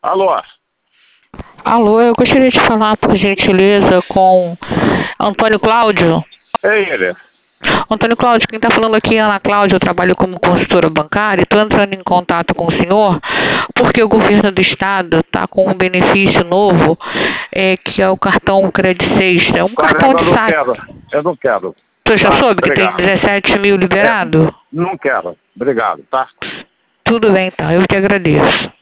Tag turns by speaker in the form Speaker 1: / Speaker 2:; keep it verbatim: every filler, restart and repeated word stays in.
Speaker 1: Alô?
Speaker 2: Alô, eu gostaria de falar, por gentileza, com Antônio Cláudio.
Speaker 1: É ele.
Speaker 2: Antônio Cláudio, quem está falando aqui é Ana Cláudia, eu trabalho como consultora bancária e estou entrando em contato com o senhor porque o governo do estado está com um benefício novo, é, que é o cartão Credit Sexta. É um
Speaker 1: Cara,
Speaker 2: cartão
Speaker 1: eu
Speaker 2: de
Speaker 1: não
Speaker 2: saque.
Speaker 1: quero. Eu não quero.
Speaker 2: Você já
Speaker 1: Tá?
Speaker 2: soube que tem
Speaker 1: Obrigado.
Speaker 2: dezessete mil
Speaker 1: É,
Speaker 2: liberado?
Speaker 1: não quero. Obrigado, tá?
Speaker 2: Tudo bem, então, eu te agradeço.